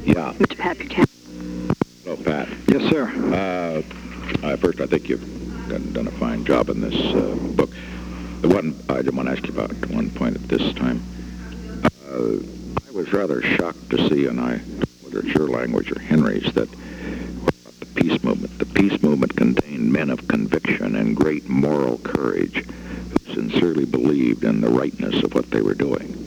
Yeah. Mr. Pat Buchanan. Hello, Pat. Yes, sir. First, I think you've done a fine job in this book. The one I did want to ask you about at one point at this time. I was rather shocked to see, and whether it's your language or Henry's, that about the peace movement. The peace movement contained men of conviction and great moral courage who sincerely believed in the rightness of what they were doing.